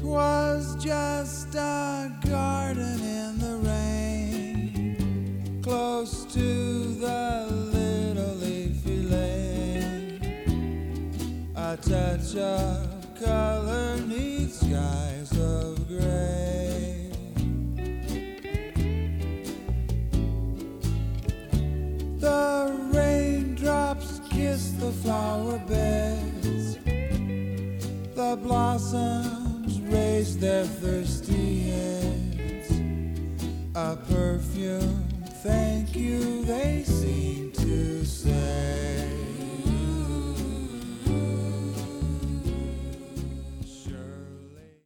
'Twas just a garden in the rain, close to the little leafy lane. A touch of color neath skies of gray. The raindrops kiss the flower beds, the blossoms raise their thirsty heads. A perfume, thank you, they seem to say.